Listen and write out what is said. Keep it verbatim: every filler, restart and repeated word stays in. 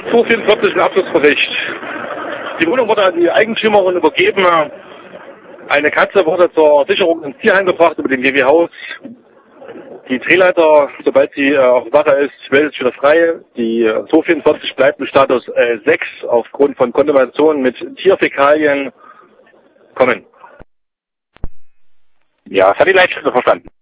zwei vierundvierzig ein Abschlussbericht. Die Wohnung wurde an die Eigentümerin übergeben. Eine Katze wurde zur Sicherung ins Tierheim gebracht über dem G W Haus. Die Drehleiter, sobald sie äh, auf Wache ist, meldet sich wieder frei. Die äh, zwei vierundvierzig bleibt im Status äh, sechs aufgrund von Kontamination mit Tierfäkalien kommen. Ja, das hat die Leitstelle verstanden.